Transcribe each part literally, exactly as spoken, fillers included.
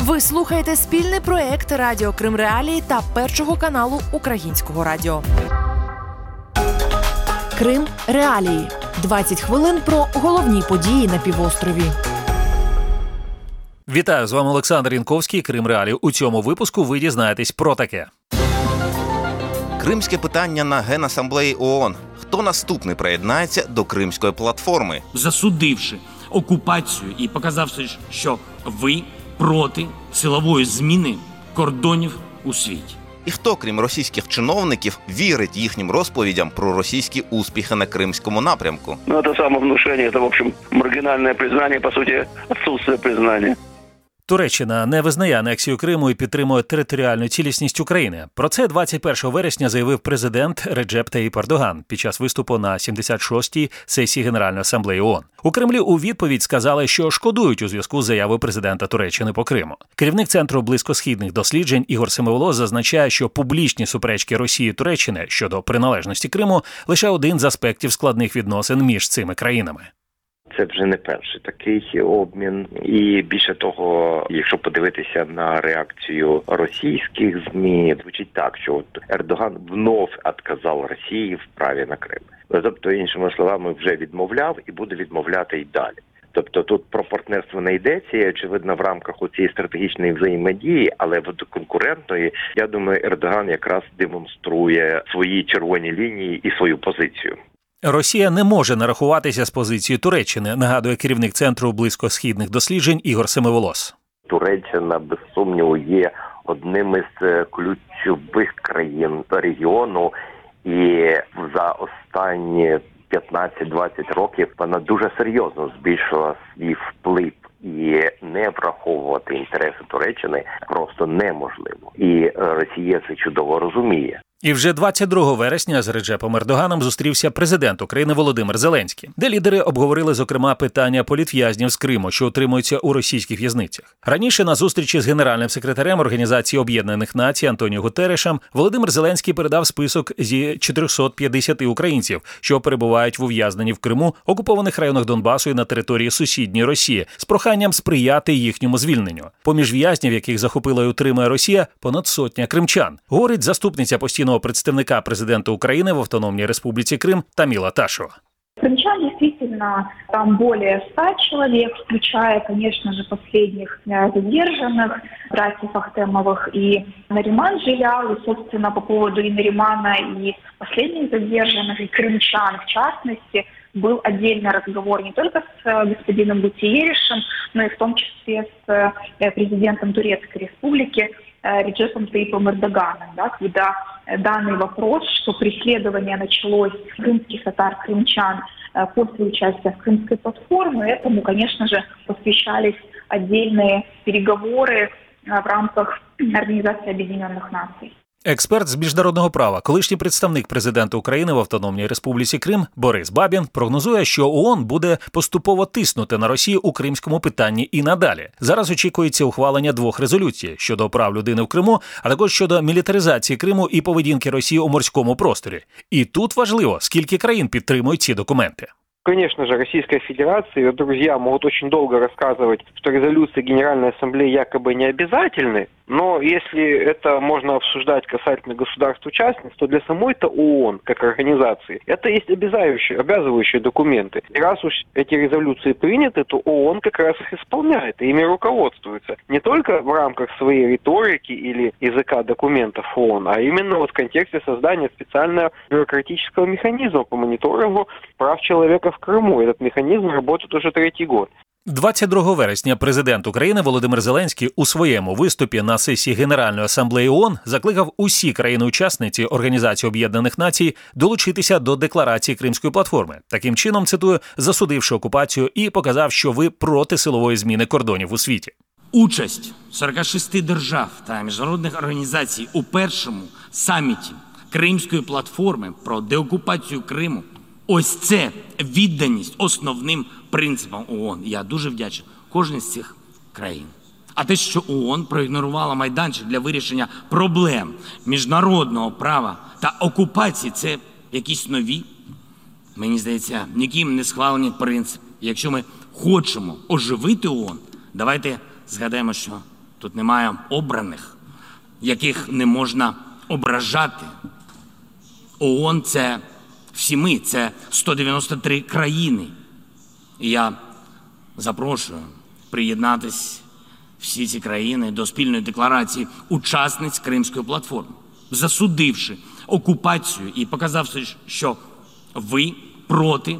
Ви слухаєте спільний проєкт Радіо Крим Реалії та Першого каналу Українського радіо. Крим Реалії. двадцять хвилин про головні події на півострові. Вітаю, з вами Олександр Янковський, Крим Реалії. У цьому випуску ви дізнаєтесь про таке. Кримське питання на Генасамблеї ООН. Хто наступний приєднається до Кримської платформи? Засудивши окупацію і показавши, що ви проти силової зміни кордонів у світі. І хто, крім російських чиновників, вірить їхнім розповідям про російські успіхи на Кримському напрямку? Ну, это самовнушение, это, в общем, маргинальное признание, по сути, отсутствие признания. Туреччина не визнає анексію Криму і підтримує територіальну цілісність України. Про це двадцять першого вересня заявив президент Реджеп Таїп Ердоган під час виступу на сімдесят шостій сесії Генеральної асамблеї ООН. У Кремлі у відповідь сказали, що шкодують у зв'язку з заявою президента Туреччини по Криму. Керівник Центру близькосхідних досліджень Ігор Семиволос зазначає, що публічні суперечки Росії і Туреччини щодо приналежності Криму – лише один з аспектів складних відносин між цими країнами. Це вже не перший такий обмін. І більше того, якщо подивитися на реакцію російських ЗМІ, звучить так, що от Ердоган вновь відказав Росії в праві на Крим. Тобто, іншими словами, вже відмовляв і буде відмовляти й далі. Тобто тут про партнерство не йдеться, і, очевидно, в рамках цієї стратегічної взаємодії, але в конкурентної, я думаю, Ердоган якраз демонструє свої червоні лінії і свою позицію. Росія не може нарахуватися з позицією Туреччини, нагадує керівник Центру близькосхідних досліджень Ігор Семиволос. Туреччина, без сумніву, є одним із ключових країн регіону, і за останні п'ятнадцять-двадцять років вона дуже серйозно збільшила свій вплив. І не враховувати інтереси Туреччини просто неможливо. І Росія це чудово розуміє. І вже двадцять другого вересня з Реджепом Ердоганом зустрівся президент України Володимир Зеленський, де лідери обговорили, зокрема, питання політв'язнів з Криму, що утримуються у російських в'язницях. Раніше на зустрічі з генеральним секретарем Організації Об'єднаних Націй Антоніо Гутерришем Володимир Зеленський передав список зі чотирьохсот п'ятдесяти українців, що перебувають в ув'язненні в Криму, окупованих районах Донбасу і на території сусідньої Росії, з проханням сприяти їхньому звільненню. Поміж в'язнів, яких захопила і утримує Росія, понад сотня кримчан, говорить заступниця постійного представника президента України в Автономній Республіці Крим Таміла Ташева. Крымчан действительно там более ста человек, включая, конечно же, последних задержанных, братьев Ахтемовых и Нариман Жилял. И, собственно, по поводу и Наримана, и последних задержанных, и крымчан, в частности, был отдельный разговор не только с господином Гутиеришем, но и в том числе с президентом Турецкой Республики Реджепом Таипом Эрдоганом, да, когда данный вопрос, что преследование началось крымских татар, крымчан после участия в Крымской платформе, этому, конечно же, посвящались отдельные переговоры в рамках Организации Объединенных Наций. Експерт з міжнародного права, колишній представник президента України в Автономній Республіці Крим Борис Бабін прогнозує, що ООН буде поступово тиснути на Росію у кримському питанні і надалі. Зараз очікується ухвалення двох резолюцій щодо прав людини в Криму, а також щодо мілітаризації Криму і поведінки Росії у морському просторі. І тут важливо, скільки країн підтримують ці документи. Конечно же, Российская Федерация и ее друзья могут очень долго рассказывать, что резолюции Генеральной Ассамблеи якобы не обязательны, но если это можно обсуждать касательно государств-участниц, то для самой-то ООН, как организации, это есть обязывающие, обязывающие документы. И раз уж эти резолюции приняты, то ООН как раз их исполняет и ими руководствуется. Не только в рамках своей риторики или языка документов ООН, а именно вот в контексте создания специального бюрократического механизма по мониторингу прав человека в Криму. Этот механізм працює уже третій рік. двадцять другого вересня президент України Володимир Зеленський у своєму виступі на сесії Генеральної асамблеї ООН закликав усі країни-учасниці Організації Об'єднаних Націй долучитися до декларації Кримської платформи. Таким чином, цитую, засудивши окупацію і показав, що ви проти силової зміни кордонів у світі. Участь сорока шести держав та міжнародних організацій у першому саміті Кримської платформи про деокупацію Криму – ось це відданість основним принципам ООН. Я дуже вдячний кожній з цих країн. А те, що ООН проігнорувала майданчик для вирішення проблем міжнародного права та окупації, це якісь нові, мені здається, ніким не схвалені принципи. Якщо ми хочемо оживити ООН, давайте згадаємо, що тут немає обраних, яких не можна ображати. ООН – це всі ми, це сто дев'яносто три країни. І я запрошую приєднатись всі ці країни до спільної декларації учасниць Кримської платформи, засудивши окупацію і показавши, що ви проти,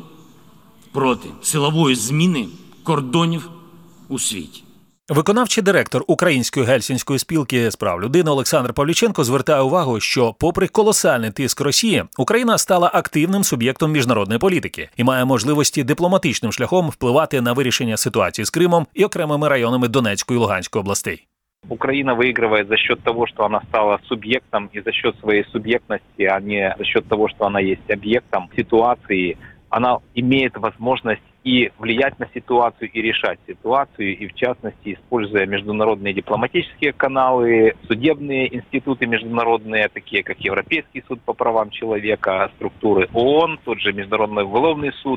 проти силової зміни кордонів у світі. Виконавчий директор Української гельсінської спілки з прав людини Олександр Павліченко звертає увагу, що попри колосальний тиск Росії, Україна стала активним суб'єктом міжнародної політики і має можливості дипломатичним шляхом впливати на вирішення ситуації з Кримом і окремими районами Донецької і Луганської областей. Украина выигрывает за счет того, что она стала субъектом, и за счет своей субъектности, а не за счет того, что она есть объектом ситуации. Она имеет возможность и влиять на ситуацию, и решать ситуацию, и в частности, используя международные дипломатические каналы, судебные институты международные, такие как Европейский суд по правам человека, структуры ООН, тот же Международный уголовный суд,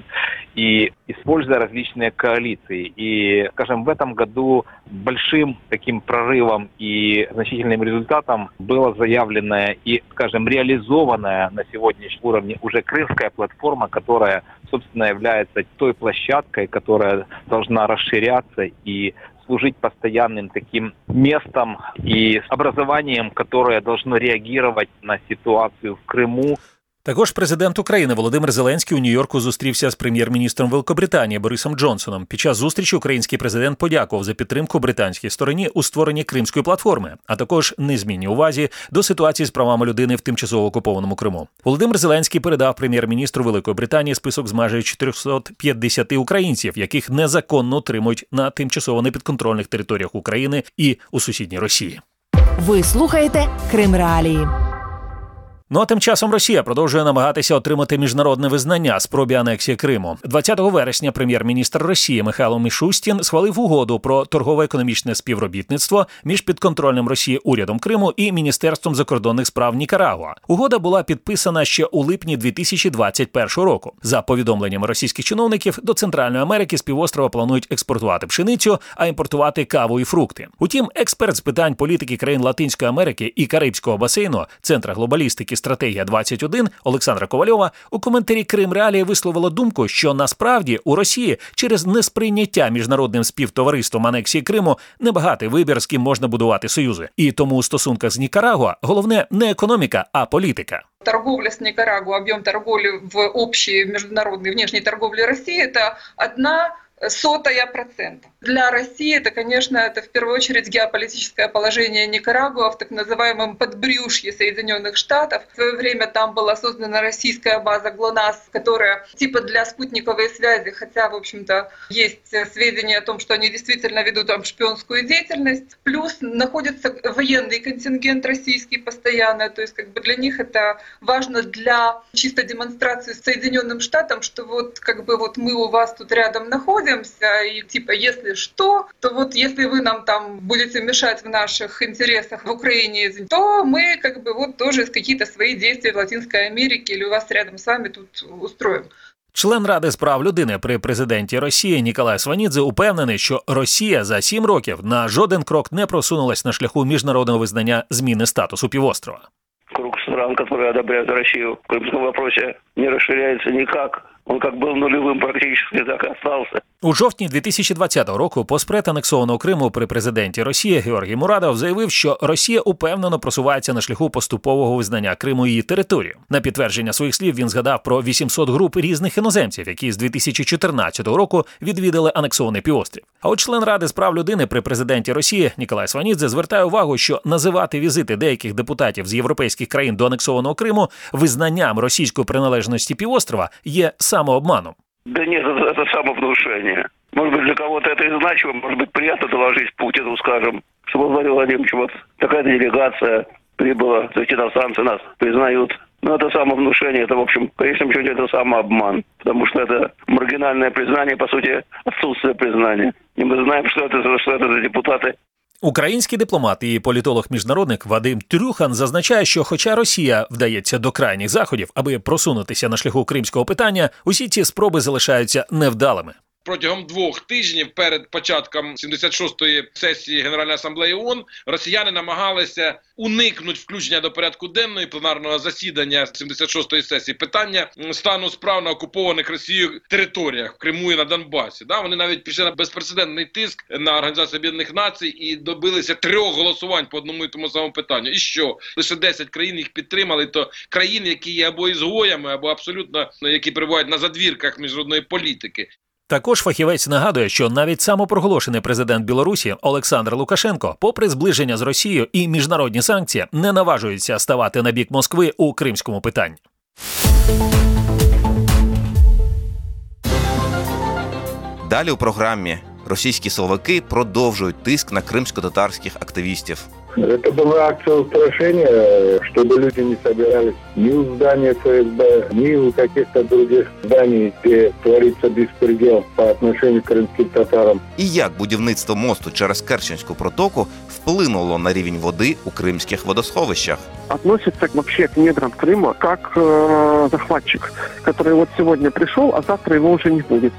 и используя различные коалиции. И, скажем, в этом году большим таким прорывом и значительным результатом была заявленная и, скажем, реализованная на сегодняшнем уровне уже Крымская платформа, которая, собственно, является той площадкой, которая должна расширяться и служить постоянным таким местом и образованием, которое должно реагировать на ситуацию в Крыму. Також президент України Володимир Зеленський у Нью-Йорку зустрівся з прем'єр-міністром Великобританії Борисом Джонсоном. Під час зустрічі український президент подякував за підтримку британській стороні у створенні Кримської платформи, а також незмінній увазі до ситуації з правами людини в тимчасово окупованому Криму. Володимир Зеленський передав прем'єр-міністру Великої Британії список з майже чотириста п'ятдесят українців, яких незаконно утримують на тимчасово непідконтрольних територіях України і у сусідній Росії. Ви слухаєте Крим Реалії. Ну а тим часом Росія продовжує намагатися отримати міжнародне визнання спробі анексії Криму. двадцятого вересня прем'єр-міністр Росії Михайло Мішустін схвалив угоду про торгово-економічне співробітництво між підконтрольним Росії урядом Криму і Міністерством закордонних справ Нікарагуа. Угода була підписана ще у липні дві тисячі двадцять першого року. За повідомленнями російських чиновників, до Центральної Америки з півострова планують експортувати пшеницю, а імпортувати каву і фрукти. Утім, експерт з питань політики країн Латинської Америки і Карибського басейну Центра глобалістики «Стратегія двадцять один» Олександра Ковальова у коментарі Крим Реалії висловила думку, що насправді у Росії через несприйняття міжнародним співтовариством анексії Криму небагатий вибір, з ким можна будувати союзи. І тому у стосунках з Нікарагуа головне не економіка, а політика. Торговля с Никарагуа, объем торговли в общей международной внешней торговле России – это одна сотая процента. Для России это, конечно, это в первую очередь геополитическое положение Никарагуа в так называемом подбрюшье Соединенных Штатов. В свое время там была создана российская база ГЛОНАСС, которая типа для спутниковой связи, хотя, в общем-то, есть сведения о том, что они действительно ведут там шпионскую деятельность. Плюс находится военный контингент российский постоянно, то есть как бы для них это важно для чисто демонстрации Соединенным Штатам, что вот как бы вот мы у вас тут рядом находимся, и типа если что, то вот если вы нам там будете мешать в наших интересах в Украине, то мы как бы вот тоже какие-то свои действия в Латинской Америке или у вас рядом с вами тут устроим. Член Ради з прав людини при президенті Росії Ніколай Сванідзе упевнений, що Росія за сім років на жоден крок не просунулась на шляху міжнародного визнання зміни статусу півострова. Круг стран, которые одобряют Россию в крымском вопросе, не расширяется никак. Он как был нулевым практически, так и остался. У жовтні дві тисячі двадцятого року постпред анексованого Криму при президенті Росії Георгій Мурадов заявив, що Росія упевнено просувається на шляху поступового визнання Криму її територією. На підтвердження своїх слів він згадав про вісімсот груп різних іноземців, які з дві тисячі чотирнадцятого року відвідали анексований півострів. А от член Ради з прав людини при президенті Росії Ніколай Сванідзе звертає увагу, що називати візити деяких депутатів з європейських країн до анексованого Криму визнанням російської приналежності півострова є самообманом. Да нет, это, это самовнушение. Может быть, для кого-то это и значимо, может быть, приятно доложить Путину, скажем, что Владимир Владимирович, вот такая-то делегация прибыла, то есть иностранцы нас признают. Но это самовнушение, это, в общем, в конечном счете, это самообман, потому что это маргинальное признание, по сути, отсутствие признания. И мы знаем, что это, что это за депутаты. Український дипломат і політолог-міжнародник Вадим Трюхан зазначає, що хоча Росія вдається до крайніх заходів, аби просунутися на шляху кримського питання, усі ці спроби залишаються невдалими. протягом двох тижнів перед початком сімдесят шостої сесії Генеральної асамблеї ООН росіяни намагалися уникнути включення до порядку денного пленарного засідання сімдесят шостої сесії питання стану справ на окупованих Росією територіях в Криму і на Донбасі. Да, вони навіть пішли на безпрецедентний тиск на Організацію Об'єднаних Націй і добилися трьох голосувань по одному і тому самому питанню. І що? Лише десять країн їх підтримали, то країн, які є або ізгоями, або абсолютно, які перебувають на задвірках міжнародної політики. Також фахівець нагадує, що навіть самопроголошений президент Білорусі Олександр Лукашенко, попри зближення з Росією і міжнародні санкції, не наважується ставати на бік Москви у кримському питанні. Далі у програмі російські силовики продовжують тиск на кримсько-татарських активістів. Это была акция устрашения, чтобы люди не собирались ни у здания ФСБ, ни у каких-то других зданий, где творится беспредел по отношению к крымским татарам. І як будівництво мосту через Керченську протоку вплинуло на рівень води у кримських водосховищах? Относится вообще к недрам Крыма как э, захватчик, который вот сегодня пришел, а завтра его уже не будет.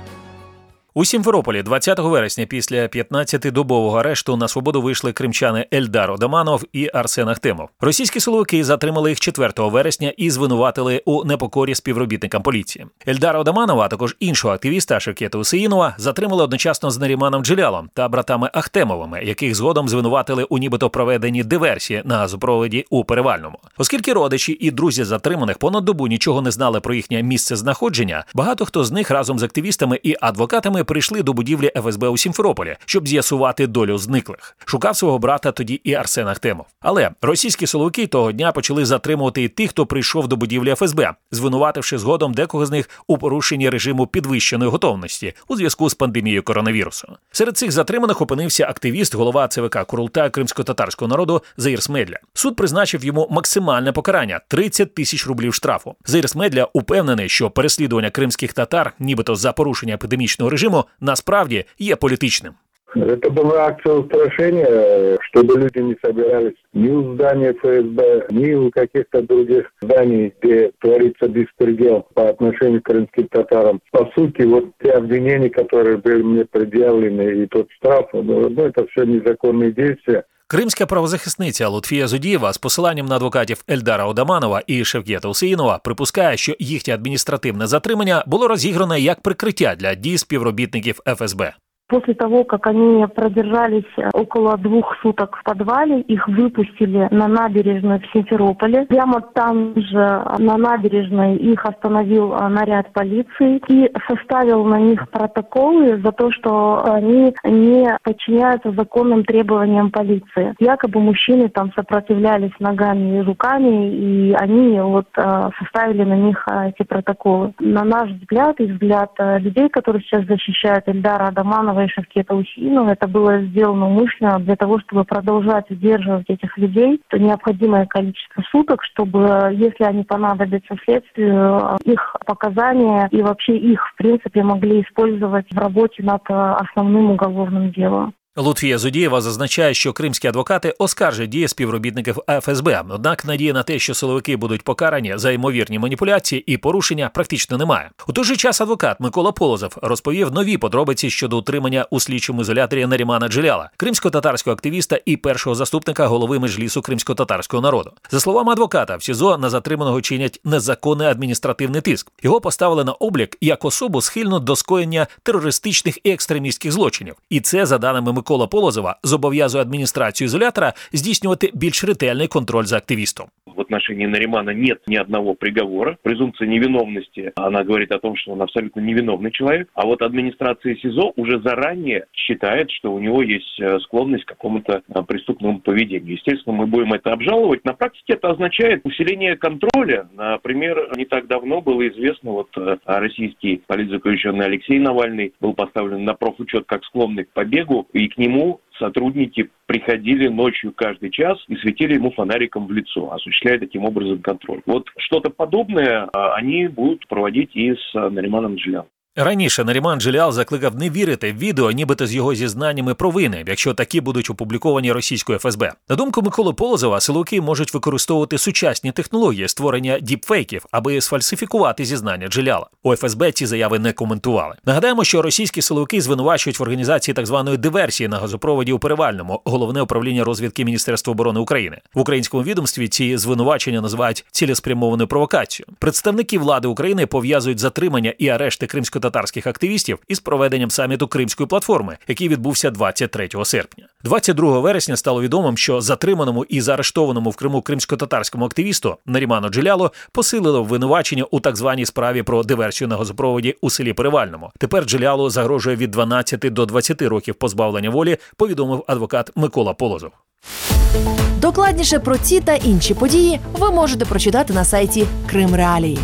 У Сімферополі двадцятого вересня після п'ятнадцятидобового арешту на свободу вийшли кримчани Ельдар Одаманов і Арсен Ахтемов. Російські силовики затримали їх четвертого вересня і звинуватили у непокорі співробітникам поліції. Ельдара Одаманова, а також іншого активіста Шевкета Усеїнова затримали одночасно з Наріманом Джелялом та братами Ахтемовими, яких згодом звинуватили у нібито проведенні диверсії на газопроводі у Перевальному. Оскільки родичі і друзі затриманих понад добу нічого не знали про їхнє місце знаходження, багато хто з них разом з активістами і адвокатами прийшли до будівлі еф ес бе у Сімферополі, щоб з'ясувати долю зниклих. Шукав свого брата тоді і Арсен Ахтемов. Але російські силовики того дня почали затримувати і тих, хто прийшов до будівлі еф ес бе, звинувативши згодом декого з них у порушенні режиму підвищеної готовності у зв'язку з пандемією коронавірусу. Серед цих затриманих опинився активіст, голова це ве ка Курултаю кримсько-татарського народу Заїр Смедля. Суд призначив йому максимальне покарання – тридцять тисяч рублів штрафу. Заїр Смедля упевнений, що переслідування кримських татар, нібито за порушення епідемічного режиму, насправді є політичним. Это была акция устрашения, чтобы люди не собирались ни у здания эф эс бэ, ни у каких-то других зданий, где творится беспредел по отношению к крымским татарам. По сути, вот те обвинения, которые были мне предъявлены, и тот штраф, ну, это все незаконные действия. Кримська правозахисниця Лутфія Зудієва з посиланням на адвокатів Ельдара Одаманова і Шевкета Усеїнова припускає, що їхнє адміністративне затримання було розіграно як прикриття для дій співробітників еф ес бе. После того, как они продержались около двух суток в подвале, их выпустили на набережную в Симферополе. Прямо там же на набережной их остановил наряд полиции и составил на них протоколы за то, что они не подчиняются законным требованиям полиции. Якобы мужчины там сопротивлялись ногами и руками, и они вот составили на них эти протоколы. На наш взгляд и взгляд людей, которые сейчас защищают Ильдара Адаманова и Шевкета Усеинова, это было сделано умышленно для того, чтобы продолжать удерживать этих людей, то необходимое количество суток, чтобы, если они понадобятся следствию, их показания и вообще их, в принципе, могли использовать в работе над основным уголовным делом. Лутфія Зудієва зазначає, що кримські адвокати оскаржать дії співробітників еф ес бе, однак надії на те, що силовики будуть покарані за ймовірні маніпуляції і порушення, практично немає. У той же час адвокат Микола Полозов розповів нові подробиці щодо утримання у слідчому ізоляторі Нарімана Джеляла, кримсько-татарського активіста і першого заступника голови Меджлісу кримсько-татарського народу. За словами адвоката, в СІЗО на затриманого чинять незаконний адміністративний тиск. Його поставили на облік як особу, схильну до скоєння терористичних і екстремістських злочинів. І це, за даними Микола Полозова, зобов'язує адміністрацію ізолятора здійснювати більш ретельний контроль за активістом. В отношении Наримана нет ни одного приговора. Презумпция невиновности, она говорит о том, что он абсолютно невиновный человек. А вот администрация СИЗО уже заранее считает, что у него есть склонность к какому-то преступному поведению. Естественно, мы будем это обжаловать. На практике это означает усиление контроля. Например, не так давно было известно, вот российский политзаключенный Алексей Навальный был поставлен на профучет как склонный к побегу, и к нему сотрудники приходили ночью каждый час и светили ему фонариком в лицо, осуществляя таким образом контроль. Вот что-то подобное они будут проводить и с Нариманом Джелялом. Раніше Наріман Джелялов закликав не вірити в відео, нібито з його зізнаннями провини, якщо такі будуть опубліковані російською еф ес бе. На думку Миколи Полозова, силовики можуть використовувати сучасні технології створення діпфейків, аби сфальсифікувати зізнання Джелялова. У еф ес бе ці заяви не коментували. Нагадаємо, що російські силовики звинувачують в організації так званої диверсії на газопроводі у Перевальному, Головне управління розвідки Міністерства оборони України. В українському відомстві ці звинувачення називають цілеспрямованою провокацією. Представники влади України пов'язують затримання і арешти кримсько-татарських активістів із проведенням саміту Кримської платформи, який відбувся двадцять третього серпня. двадцять другого вересня стало відомим, що затриманому і заарештованому в Криму кримсько-татарському активісту Наріману Джелялову посилило обвинувачення у так званій справі про диверсію на газопроводі у селі Перевальному. Тепер Джелялову загрожує від дванадцяти до двадцяти років позбавлення волі, повідомив адвокат Микола Полозов. Докладніше про ці та інші події ви можете прочитати на сайті Крим Реалії.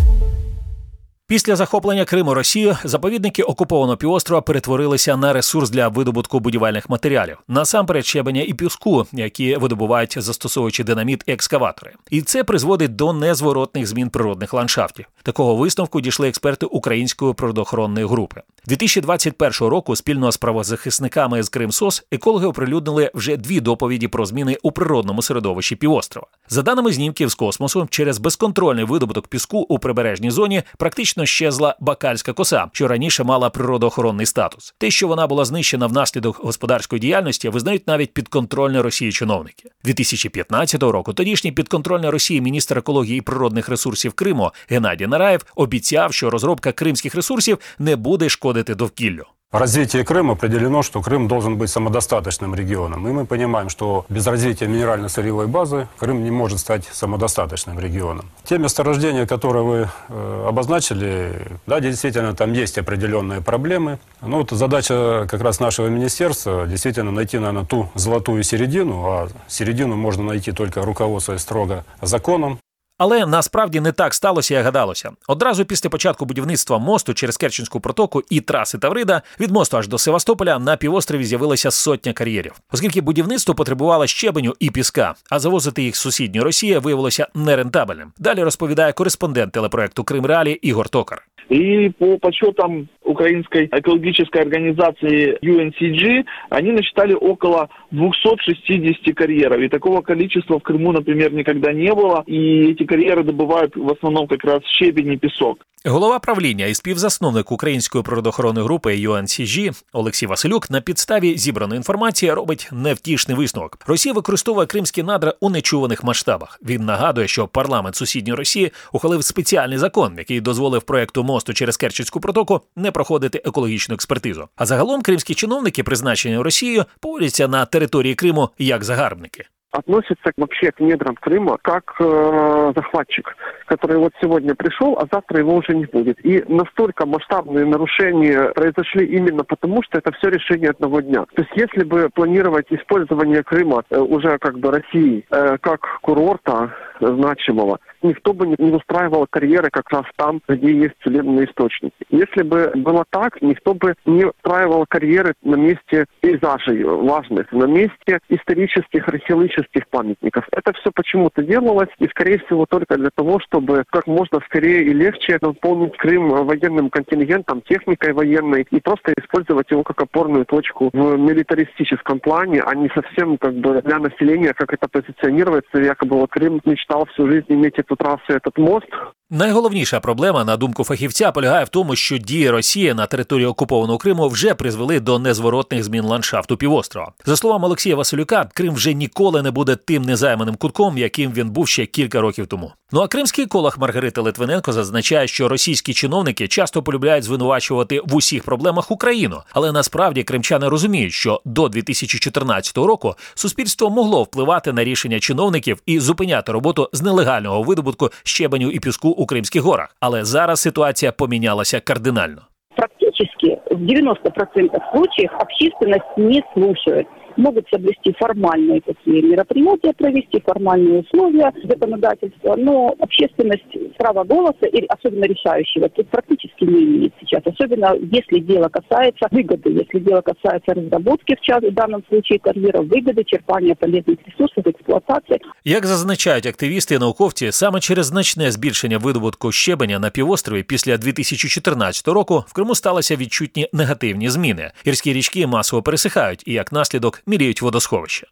Після захоплення Криму Росією заповідники окупованого півострова перетворилися на ресурс для видобутку будівельних матеріалів. Насамперед щебеня і піску, які видобувають, застосовуючи динаміт і екскаватори. І це призводить до незворотних змін природних ландшафтів. Такого висновку дійшли експерти Української природоохоронної групи. дві тисячі двадцять першого року спільно з правозахисниками з Кримсос екологи оприлюднили вже дві доповіді про зміни у природному середовищі півострова. За даними знімків з космосу, через безконтрольний видобуток піску у прибережній зоні практично щезла Бакальська коса, що раніше мала природоохоронний статус. Те, що вона була знищена внаслідок господарської діяльності, визнають навіть підконтрольні Росії чиновники. дві тисячі п'ятнадцятого року тодішній підконтрольний Росії міністр екології і природних ресурсів Криму Геннадій Нараєв обіцяв, що розробка кримських ресурсів не буде шкодити довкіллю. В развитии Крыма определено, что Крым должен быть самодостаточным регионом. И мы понимаем, что без развития минерально-сырьевой базы Крым не может стать самодостаточным регионом. Те месторождения, которые вы э, обозначили, да, действительно, там есть определенные проблемы. Но вот задача как раз нашего министерства действительно найти, наверное, ту золотую середину, а середину можно найти только руководствуясь строго законом. Але насправді не так сталося, як гадалося. Одразу після початку будівництва мосту через Керченську протоку і траси Таврида від мосту аж до Севастополя на півострові з'явилася сотня кар'єрів. Оскільки будівництво потребувало щебеню і піска, а завозити їх з сусідньої Росії виявилося нерентабельним. Далі розповідає кореспондент телепроекту «Крим Реалії» Ігор Токар. И по подсчетам украинской экологической организации ю эн си джи, они насчитали около двухсот шестидесяти карьеров. И такого количества в Крыму, например, никогда не было. И эти карьеры добывают в основном как раз щебень и песок. Голова правління і співзасновник Української природоохоронної групи ю ен сі джі Олексій Василюк на підставі зібраної інформації робить невтішний висновок. Росія використовує кримські надра у нечуваних масштабах. Він нагадує, що парламент сусідньої Росії ухвалив спеціальний закон, який дозволив проєкту мосту через Керченську протоку не проходити екологічну експертизу. А загалом кримські чиновники, призначені Росією, поводяться на території Криму як загарбники. Относится вообще к недрам Крыма как э, захватчик, который вот сегодня пришел, а завтра его уже не будет. И настолько масштабные нарушения произошли именно потому, что это все решение одного дня. То есть если бы планировать использование Крыма э, уже как бы России э, как курорта э, значимого, никто бы не устраивал карьеры как раз там, где есть целебные источники. Если бы было так, никто бы не устраивал карьеры на месте пейзажей важных, на месте исторических, археологических памятников. Это все почему-то делалось, и, скорее всего, только для того, чтобы как можно скорее и легче наполнить Крым военным контингентом, техникой военной, и просто использовать его как опорную точку в милитаристическом плане, а не совсем как бы для населения, как это позиционируется. Якобы вот Крым мечтал всю жизнь иметь эту трассу, этот мост. Найголовніша проблема, на думку фахівця, полягає в тому, що дії Росії на території окупованого Криму вже призвели до незворотних змін ландшафту півострова. За словами Олексія Василюка, Крим вже ніколи не буде тим незайманим кутком, яким він був ще кілька років тому. Ну а кримський еколог Маргарита Литвиненко зазначає, що російські чиновники часто полюбляють звинувачувати в усіх проблемах Україну. Але насправді кримчани розуміють, що до дві тисячі чотирнадцятого року суспільство могло впливати на рішення чиновників і зупиняти роботу з нелегального видобутку щебеню і піску у Кримських горах. Але зараз ситуація помінялася кардинально. Практически в девяноста процентах случаев общественность не слушает. могут соблюсти формальные такие мероприятия, провести формальные условия законодательства, но общественность права голоса, и особенно решающего, тут практически не имеет сейчас. Особенно если дело касается выгоды, если дело касается разработки, в, час, в данном случае карьеров, выгоды, черпания полезных ресурсов, експлуатации. Як зазначають активісти і науковці, саме через значне збільшення видобутку щебеня на півострові після дві тисячі чотирнадцятого року в Криму сталися відчутні негативні зміни. Гірські річки масово пересихають і, як наслідок, міліють водосховища.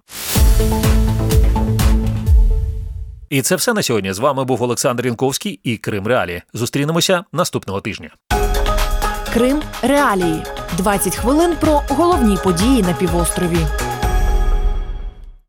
І це все на сьогодні. З вами був Олександр Янковський і Крим Реалії. Зустрінемося наступного тижня. Крим Реалії. двадцять хвилин про головні події на півострові.